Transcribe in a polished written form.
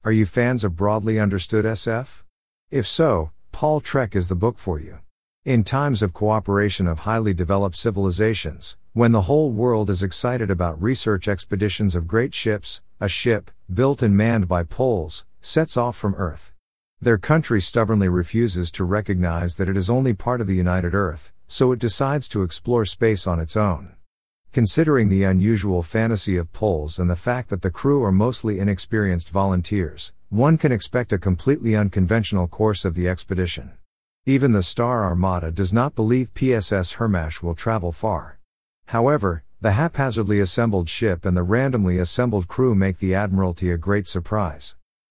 Are you fans of broadly understood SF? If so, Paul Trek is the book for you. In times of cooperation of highly developed civilizations, when the whole world is excited about research expeditions of great ships, a ship, built and manned by Poles, sets off from Earth. Their country stubbornly refuses to recognize that it is only part of the united Earth, so it decides to explore space on its own. Considering the unusual fantasy of Poles and the fact that the crew are mostly inexperienced volunteers, one can expect a completely unconventional course of the expedition. Even the Star Armada does not believe PSS Hermash will travel far. However, the haphazardly assembled ship and the randomly assembled crew make the Admiralty a great surprise.